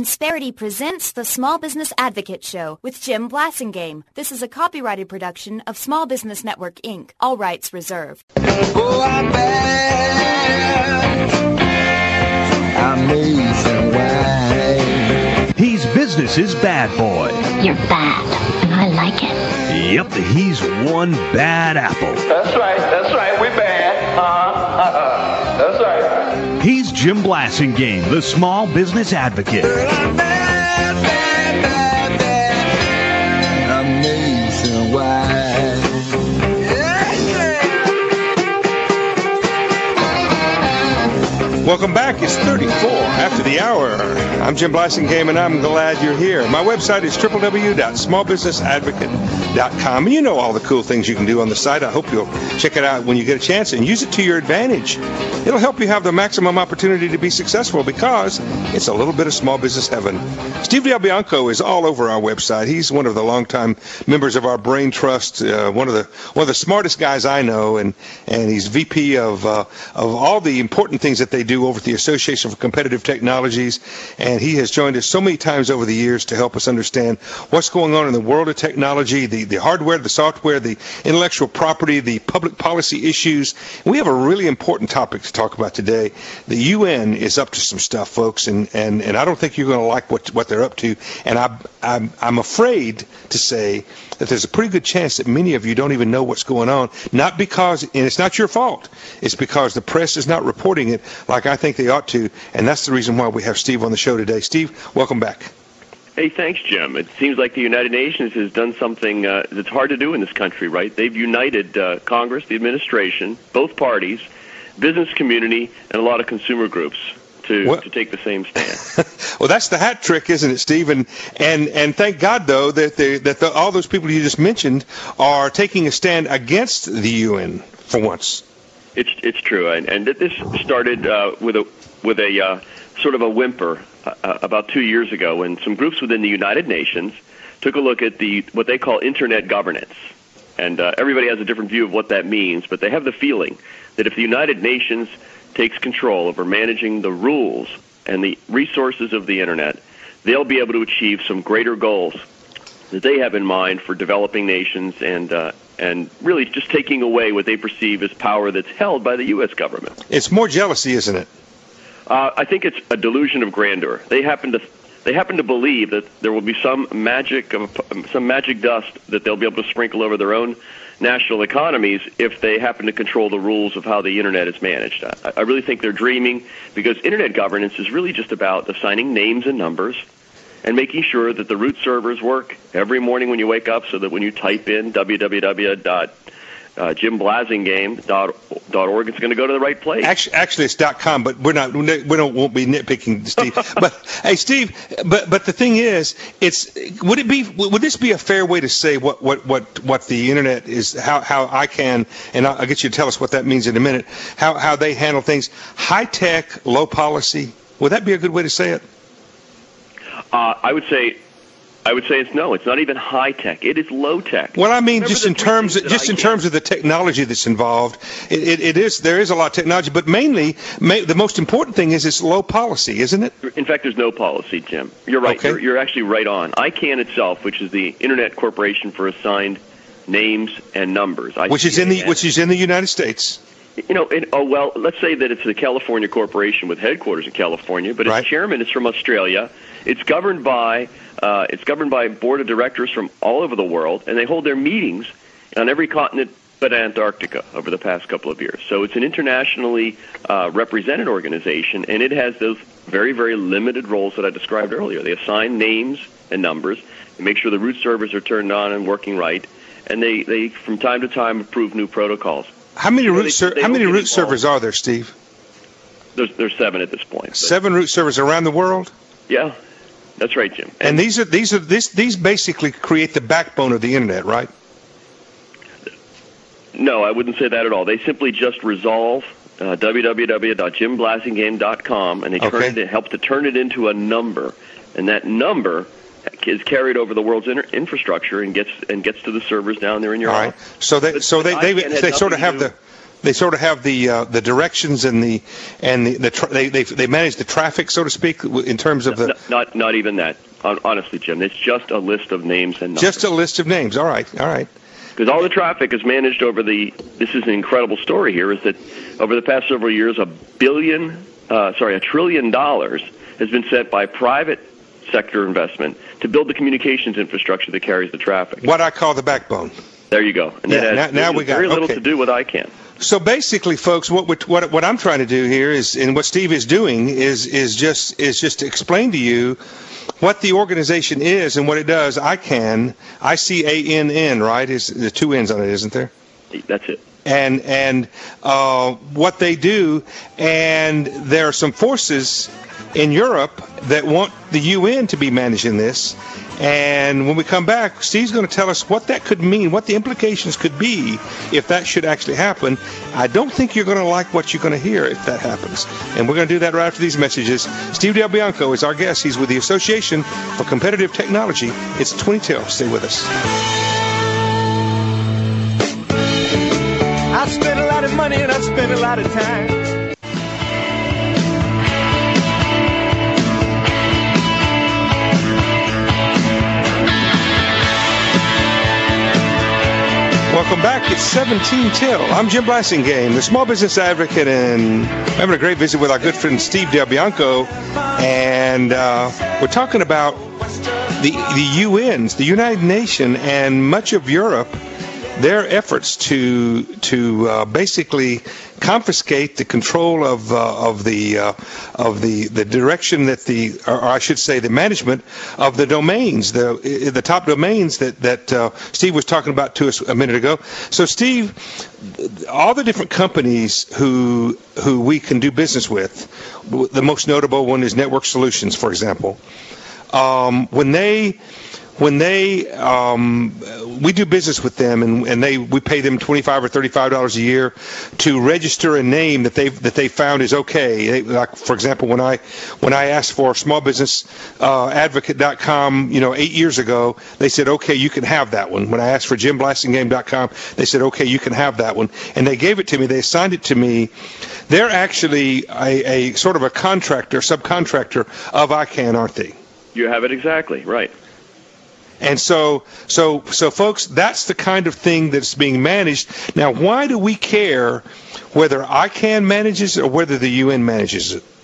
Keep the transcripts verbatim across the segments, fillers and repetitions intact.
Insperity presents the Small Business Advocate Show with Jim Blasingame. This is a copyrighted production of Small Business Network, Incorporated. All rights reserved. Oh, I'm bad. I'm nationwide. He's business's bad boy. You're bad, and I like it. Yep, he's one bad apple. That's right, that's right, we're bad. Uh-huh. That's right. He's Jim Blasingame, the Small Business Advocate. Girl, I'm bad, bad, bad, bad. I'm nationwide. Welcome back. It's thirty-four after the hour. I'm Jim Blasingame, and I'm glad you're here. My website is w w w dot small business advocate dot com. And you know all the cool things you can do on the site. I hope you'll check it out when you get a chance and use it to your advantage. It'll help you have the maximum opportunity to be successful because it's a little bit of small business heaven. Steve Del Bianco is all over our website. He's one of the longtime members of our Brain Trust, uh, one of the one of the smartest guys I know, and and he's V P of uh, of all the important things that they do over at the Association for Competitive Technologies, and he has joined us so many times over the years to help us understand what's going on in the world of technology, the, the hardware, the software, the intellectual property, the public policy issues. We have a really important topic to talk about today. The U N is up to some stuff, folks, and, and, and I don't think you're going to like what what they're up to, and I, I'm, I'm afraid to say that there's a pretty good chance that many of you don't even know what's going on, not because, and it's not your fault, it's because the press is not reporting it like I think they ought to, and that's the reason why we have Steve on the show today. Steve, welcome back. Hey, thanks, Jim. It seems like the United Nations has done something uh, that's hard to do in this country, right? They've united uh, Congress, the administration, both parties, business community, and a lot of consumer groups to, well, to take the same stand. Well, that's the hat trick, isn't it, Steve? And and, and thank God, though, that the, that the, all those people you just mentioned are taking a stand against the U N for once. It's it's true, and, and this started uh, with a with a uh, sort of a whimper uh, about two years ago when some groups within the United Nations took a look at the what they call Internet governance. And uh, everybody has a different view of what that means, but they have the feeling that if the United Nations takes control over managing the rules and the resources of the Internet, they'll be able to achieve some greater goals that they have in mind for developing nations and uh, and really just taking away what they perceive as power that's held by the U S government. It's more jealousy, isn't it? Uh, I think it's a delusion of grandeur. They happen to they happen to believe that there will be some magic of some magic dust that they'll be able to sprinkle over their own national economies if they happen to control the rules of how the Internet is managed. I, I really think they're dreaming, because Internet governance is really just about assigning names and numbers and making sure that the root servers work every morning when you wake up, so that when you type in w w w dot jim blasingame dot org, it's going to go to the right place. Actually, actually it's .com, but we're not. We don't won't be nitpicking, Steve. But hey, Steve. But but the thing is, it's would it be would this be a fair way to say what what what, what the Internet is? How how I can, and I'll, I'll get you to tell us what that means in a minute. How how they handle things, high tech, low policy. Would that be a good way to say it? Uh, I would say. I would say it's no. It's not even high tech. It is low tech. Well, I mean, Remember just in terms, of, just in terms of the technology that's involved, it, it, it is there is a lot of technology, but mainly ma- the most important thing is it's low policy, isn't it? In fact, there's no policy, Jim. You're right. Okay. You're, you're actually right on. I C A N itself, which is the Internet Corporation for Assigned Names and Numbers, which is in the which is in the United States. You know, in, oh well, let's say that it's a California corporation with headquarters in California, but its right. chairman is from Australia. It's governed by uh, it's governed by a board of directors from all over the world, and they hold their meetings on every continent but Antarctica over the past couple of years. So it's an internationally uh, represented organization, and it has those very, very limited roles that I described earlier. They assign names and numbers, they make sure the root servers are turned on and working right, and they, they from time to time approve new protocols. How many you know, root they, ser- they how many root involved. servers are there, Steve? There's there's seven at this point. But. Seven root servers around the world? Yeah, that's right, Jim. And, and these are these are this these basically create the backbone of the Internet, right? No, I wouldn't say that at all. They simply just resolve uh, w w w dot jim blasingame dot com, and they turn okay. it, help to turn it into a number, and that number is carried over the world's inter- infrastructure and gets and gets to the servers down there in your all house. right. So they but, so they they, they they sort of have the They sort of have the uh, the directions and the and the, the tra- they they they manage the traffic, so to speak, in terms of the. No, not not even that. Honestly, Jim, it's just a list of names and numbers. Just a list of names. All right, all right. Because all the traffic is managed over the. This is an incredible story here. Is that over the past several years, a billion, uh, sorry, a trillion dollars has been sent by private sector investment to build the communications infrastructure that carries the traffic. What I call the backbone. There you go. And yeah, that has now, now we got very little okay. to do with I CAN. So basically, folks, what what what I'm trying to do here is, and what Steve is doing is is just is just to explain to you what the organization is and what it does. I CAN, I C A N N, right? Is the two N's on it, isn't there? That's it. And and uh, what they do, and there are some forces in Europe that want the U N to be managing this. And when we come back, Steve's going to tell us what that could mean, what the implications could be if that should actually happen. I don't think you're going to like what you're going to hear if that happens. And we're going to do that right after these messages. Steve Del Bianco is our guest. He's with the Association for Competitive Technology. It's twenty till. Stay with us. I spent a lot of money and I spent a lot of time. Welcome back. It's seventeen till. I'm Jim Blasingame, the small business advocate, and having a great visit with our good friend Steve Del Bianco. And uh, we're talking about the the U N's, the United Nations, and much of Europe, their efforts to to uh, basically confiscate the control of uh, of the uh, of the the direction that the or I should say the management of the domains, the the top domains that that uh, Steve was talking about to us a minute ago. So Steve, all the different companies who who we can do business with, the most notable one is Network Solutions, for example. Um, when they When they, um, we do business with them, and, and they, we pay them twenty-five or thirty-five dollars a year to register a name that they that they found is okay. They, like, for example, when I when I asked for small business advocate dot com, you know, eight years ago, they said, okay, you can have that one. When I asked for jim blasingame dot com, they said, okay, you can have that one, and they gave it to me. They assigned it to me. They're actually a, a sort of a contractor, subcontractor of I CAN, aren't they? You have it exactly right. And so, so, so, folks, that's the kind of thing that's being managed. Now, why do we care whether I CAN manages it or whether the U N manages it?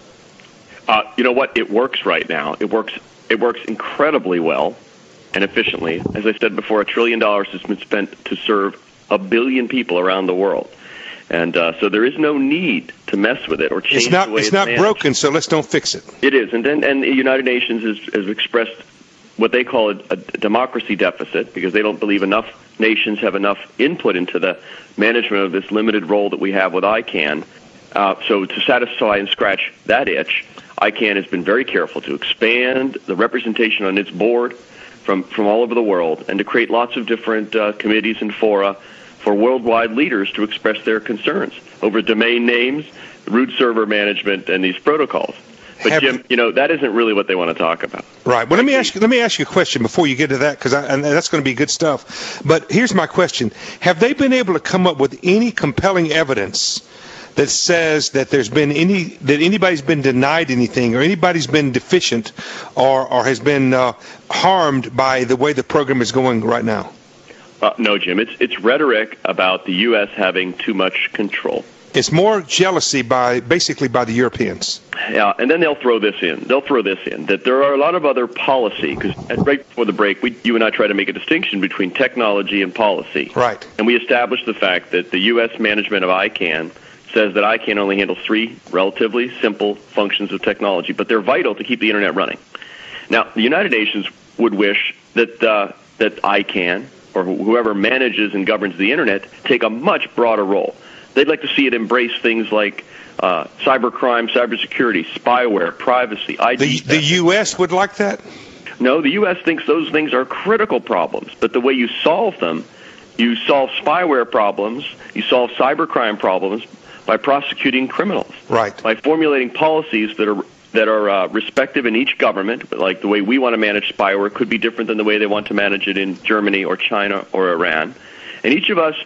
Uh, you know what? It works right now. It works. It works incredibly well and efficiently. As I said before, a trillion dollars has been spent to serve a billion people around the world, and uh, so there is no need to mess with it or change it's not, the way it's it's not managed. broken, so let's don't fix it. It is, and then and the United Nations has, has expressed what they call a, a democracy deficit, because they don't believe enough nations have enough input into the management of this limited role that we have with I CAN. Uh, so to satisfy and scratch that itch, I CAN has been very careful to expand the representation on its board from, from all over the world, and to create lots of different uh, committees and fora for worldwide leaders to express their concerns over domain names, root server management, and these protocols. But Have, Jim, you know, that isn't really what they want to talk about. Right. Well, let me ask you. Let me ask you a question before you get to that, because and that's going to be good stuff. But here's my question: have they been able to come up with any compelling evidence that says that there's been any that anybody's been denied anything, or anybody's been deficient, or or has been uh, harmed by the way the program is going right now? Uh, no, Jim. It's it's rhetoric about the U S having too much control. It's more jealousy by basically by the Europeans. Yeah, and then they'll throw this in. They'll throw this in, that there are a lot of other policy, because right before the break, we, you and I try to make a distinction between technology and policy. Right. And we established the fact that the U S management of I CAN says that I CAN only handles three relatively simple functions of technology, but they're vital to keep the Internet running. Now, the United Nations would wish that uh, that I CAN, or whoever manages and governs the Internet, take a much broader role. They'd like to see it embrace things like uh, cybercrime, cybersecurity, spyware, privacy, I D. The, the U S would like that? No, the U S thinks those things are critical problems. But the way you solve them, you solve spyware problems, you solve cybercrime problems by prosecuting criminals. Right. By formulating policies that are that are uh, respective in each government. Like the way we want to manage spyware could be different than the way they want to manage it in Germany or China or Iran. And each of us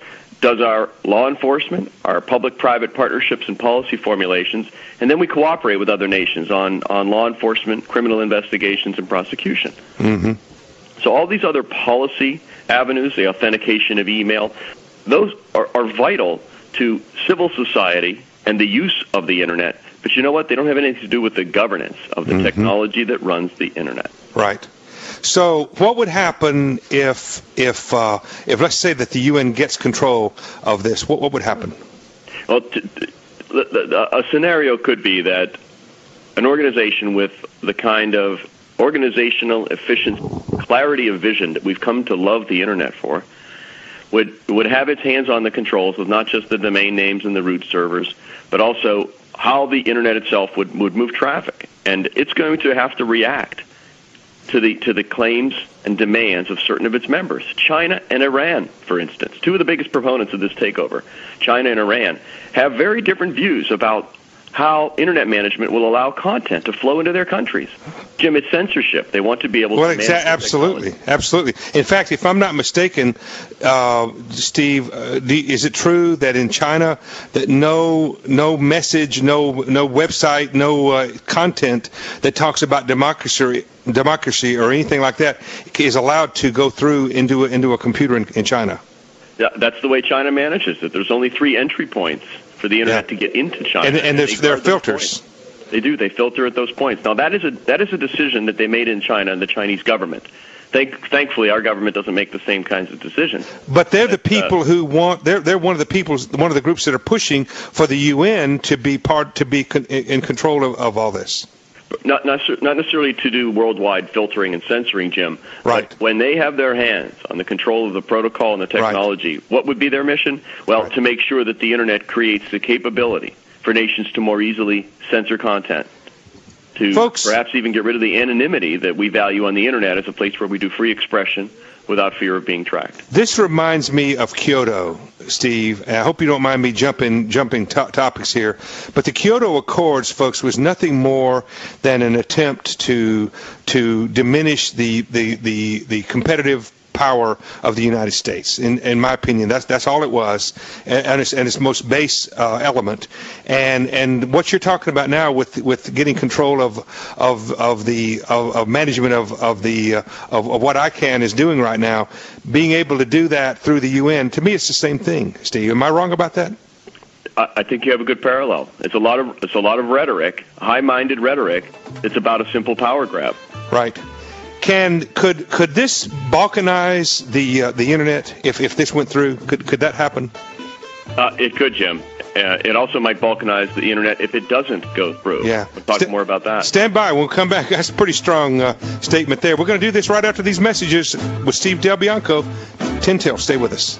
does our law enforcement, our public-private partnerships and policy formulations, and then we cooperate with other nations on, on law enforcement, criminal investigations, and prosecution. Mm-hmm. So all these other policy avenues, the authentication of email, those are, are vital to civil society and the use of the Internet. But you know what? They don't have anything to do with the governance of the mm-hmm. technology that runs the Internet. Right. So what would happen if, if, uh, if let's say that the U N gets control of this? What, what would happen? Well, t- t- a scenario could be that an organization with the kind of organizational efficiency, clarity of vision that we've come to love the Internet for, would would have its hands on the controls of not just the domain names and the root servers, but also how the Internet itself would, would move traffic. And it's going to have to react to the to the claims and demands of certain of its members. China and Iran, for instance, two of the biggest proponents of this takeover, China and Iran, have very different views about how Internet management will allow content to flow into their countries. Jim, it's censorship. They want to be able well, to manage exa- absolutely, technology. absolutely. In fact, if I'm not mistaken, uh, Steve, uh, do, is it true that in China that no no message, no no website, no uh, content that talks about democracy democracy or anything like that is allowed to go through into a, into a computer in, in China? Yeah, that's the way China manages it. There's only three entry points for the Internet yeah. to get into China. And, and there's, there are filters. They do. They filter at those points. Now, that is a that is a decision that they made in China and the Chinese government. Thank, thankfully, our government doesn't make the same kinds of decisions. But they're but, the people uh, who want. They're they're one of the people, one of the groups that are pushing for the U N to be part to be con, in control of, of all this. Not, not not necessarily to do worldwide filtering and censoring, Jim. Right. But when they have their hands on the control of the protocol and the technology, right. what would be their mission? Well, right. to make sure that the Internet creates the capability for nations to more easily censor content, to Folks, perhaps even get rid of the anonymity that we value on the Internet as a place where we do free expression without fear of being tracked. This reminds me of Kyoto, Steve. I hope you don't mind me jumping jumping to- topics here. But the Kyoto Accords, folks, was nothing more than an attempt to to diminish the the, the, the competitive power of the United States. In, in my opinion, that's that's all it was, and, and, its, and its most base uh, element. And and what you're talking about now with with getting control of of of the of, of management of of the uh, of, of what ICANN is doing right now, being able to do that through the U N, to me, it's the same thing. Steve, am I wrong about that? I think you have a good parallel. It's a lot of it's a lot of rhetoric, high-minded rhetoric. It's about a simple power grab. Right. Can could could this balkanize the uh, the Internet if, if this went through? Could could that happen? Uh, it could, Jim. Uh, it also might balkanize the Internet if it doesn't go through. Yeah. We'll talk St- more about that. Stand by. We'll come back. That's a pretty strong uh, statement there. We're going to do this right after these messages with Steve Del Bianco. ten till. Stay with us.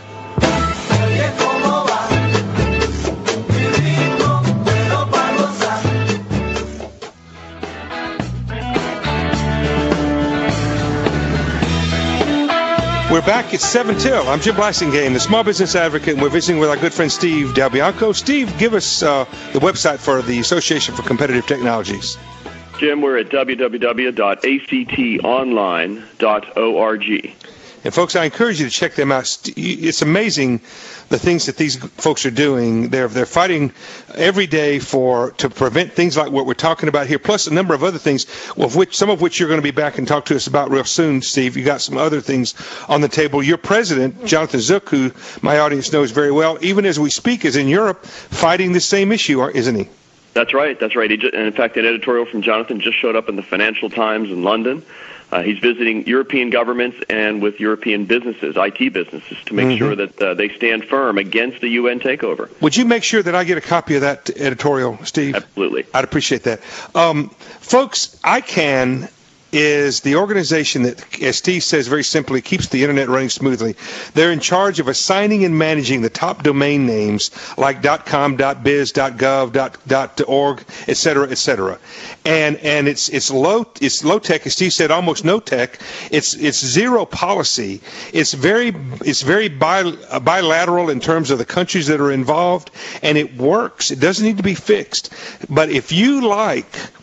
We're back at seven till. I'm Jim Blasingame, the Small Business Advocate, and we're visiting with our good friend Steve Del Bianco. Steve, give us uh, the website for the Association for Competitive Technologies. Jim, we're at w w w dot a c t online dot org. And, folks, I encourage you to check them out. It's amazing the things that these folks are doing. They're they're fighting every day for to prevent things like what we're talking about here, plus a number of other things, of which some of which you're going to be back and talk to us about real soon, Steve. You got some other things on the table. Your president, Jonathan Zook, who my audience knows very well, even as we speak, is in Europe fighting the same issue, isn't he? That's right. That's right. He just, and in fact, an editorial from Jonathan just showed up in the Financial Times in London. Uh, he's visiting European governments and with European businesses, I T businesses, to make mm-hmm. sure that uh, they stand firm against the U N takeover. Would you make sure that I get a copy of that editorial, Steve? Absolutely. I'd appreciate that. Um, folks, ICANN is the organization that, as Steve says very simply, keeps the Internet running smoothly. They're in charge of assigning and managing the top domain names like .com, .biz, .gov, .org, et cetera, et cetera. And and it's it's low it's low tech, as Steve said, almost no tech. It's it's zero policy. It's very it's very bi, bilateral in terms of the countries that are involved, and it works. It doesn't need to be fixed. But if you like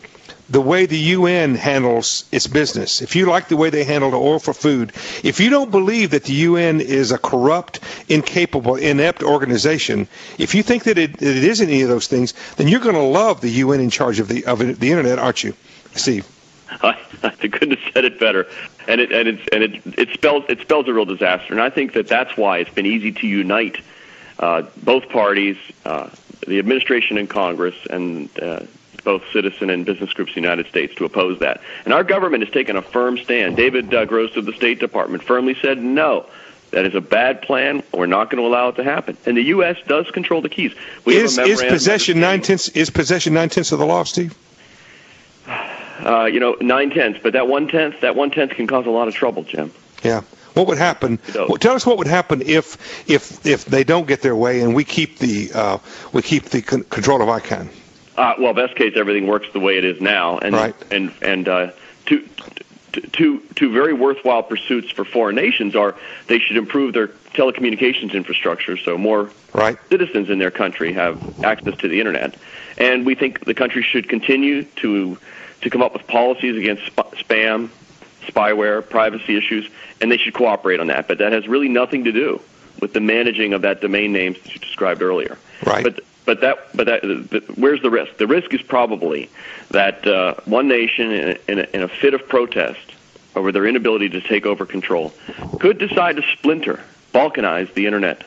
the way the U N handles its business, if you like the way they handle the oil for food, if you don't believe that the U N is a corrupt, incapable, inept organization, if you think that it, that it isn't any of those things, then you're going to love the U N in charge of the of the internet, aren't you, Steve? I, I couldn't have said it better, and it and it and it it spells it spells a real disaster. And I think that that's why it's been easy to unite uh, both parties, uh, the administration and Congress, and uh, both citizen and business groups in the United States to oppose that. And our government has taken a firm stand. David uh, Gross of the State Department firmly said no. That is a bad plan. We're not going to allow it to happen. And the U S does control the keys. We is, have a is possession nine tenths is possession nine tenths of the law, Steve? Uh, you know, nine tenths, but that one tenth, that one tenth can cause a lot of trouble, Jim. Yeah. What would happen? Well, tell us what would happen if, if, if they don't get their way and we keep the, uh, we keep the con- control of ICANN. Uh, well, best case, everything works the way it is now, and right. and and uh, two, two, two very worthwhile pursuits for foreign nations are they should improve their telecommunications infrastructure so more right. citizens in their country have access to the internet, and we think the country should continue to. to come up with policies against sp- spam, spyware, privacy issues, and they should cooperate on that. But that has really nothing to do with the managing of that domain names that you described earlier. Right. But but that but that the, where's the risk? The risk is probably that uh, one nation, in a, in, a, in a fit of protest over their inability to take over control, could decide to splinter, balkanize the internet.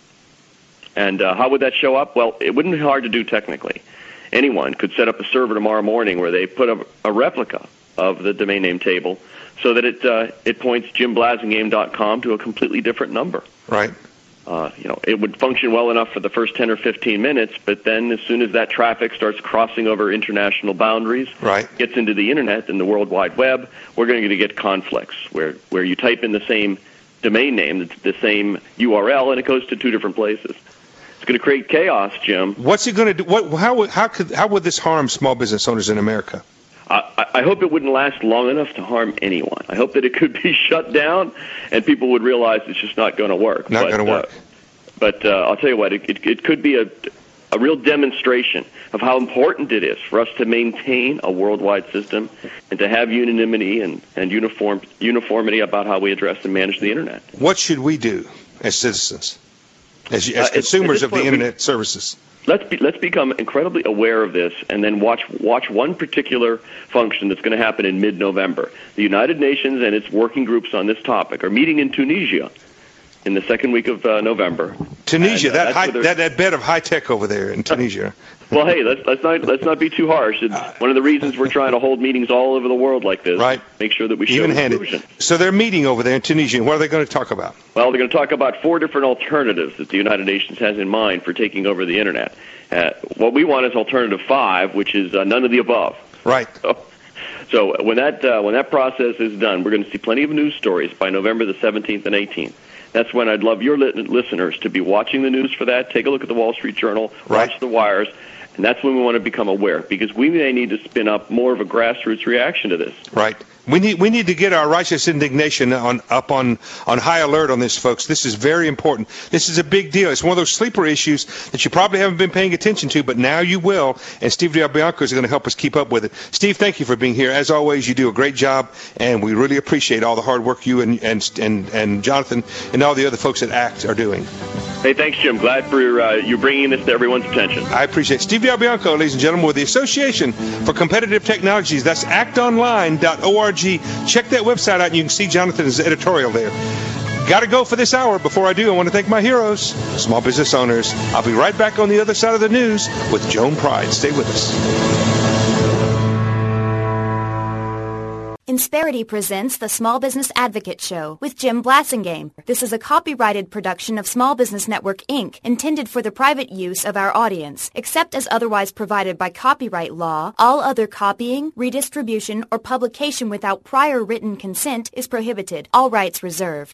And uh, how would that show up? Well, it wouldn't be hard to do technically. Anyone could set up a server tomorrow morning where they put a, a replica of the domain name table so that it uh, it points jim blasingame dot com to a completely different number. Right. Uh, you know, it would function well enough for the first ten or fifteen minutes, but then as soon as that traffic starts crossing over international boundaries, right. gets into the internet and the World Wide Web, we're going to get conflicts where, where you type in the same domain name, the, the same U R L, and it goes to two different places. It's going to create chaos, Jim. What's it going to do? What, how, how, could, how would this harm small business owners in America? I, I hope it wouldn't last long enough to harm anyone. I hope that it could be shut down and people would realize it's just not going to work. Not going to work. Uh, but uh, I'll tell you what, it, it, it could be a, a real demonstration of how important it is for us to maintain a worldwide system and to have unanimity and, and uniform, uniformity about how we address and manage the Internet. What should we do as citizens, as, as uh, consumers of the Internet we, services? Let's be, let's become incredibly aware of this, and then watch watch one particular function that's going to happen in mid-November. The United Nations and its working groups on this topic are meeting in Tunisia in the second week of uh, November. Tunisia, and, uh, that, high, that that bed of high tech over there in Tunisia. Well, hey, let's let's not let's not be too harsh. It's one of the reasons we're trying to hold meetings all over the world like this. Right. Make sure that we show even-handed. inclusion. So they're meeting over there in Tunisia. What are they going to talk about? Well, they're going to talk about four different alternatives that the United Nations has in mind for taking over the Internet. Uh, what we want is alternative five, which is uh, none of the above. Right. So, so when that uh, when that process is done, we're going to see plenty of news stories by November the seventeenth and eighteenth. That's when I'd love your li- listeners to be watching the news for that. Take a look at the Wall Street Journal, right. watch the wires, and that's when we want to become aware, because we may need to spin up more of a grassroots reaction to this. Right. We need we need to get our righteous indignation on up on, on high alert on this, folks. This is very important. This is a big deal. It's one of those sleeper issues that you probably haven't been paying attention to, but now you will, and Steve DiBianco is going to help us keep up with it. Steve, thank you for being here. As always, you do a great job, and we really appreciate all the hard work you and and and, and Jonathan and all the other folks at ACT are doing. Hey, thanks, Jim. Glad for uh, you bringing this to everyone's attention. I appreciate it. Steve DiBianco, ladies and gentlemen, with the Association for Competitive Technologies. That's act online dot org. Check that website out, and you can see Jonathan's editorial there. Got to go for this hour. Before I do, I want to thank my heroes, small business owners. I'll be right back on the other side of the news with Joan Pride. Stay with us. Insperity presents the Small Business Advocate Show with Jim Blasingame. This is a copyrighted production of Small Business Network, Incorporated, intended for the private use of our audience. Except as otherwise provided by copyright law, all other copying, redistribution, or publication without prior written consent is prohibited. All rights reserved.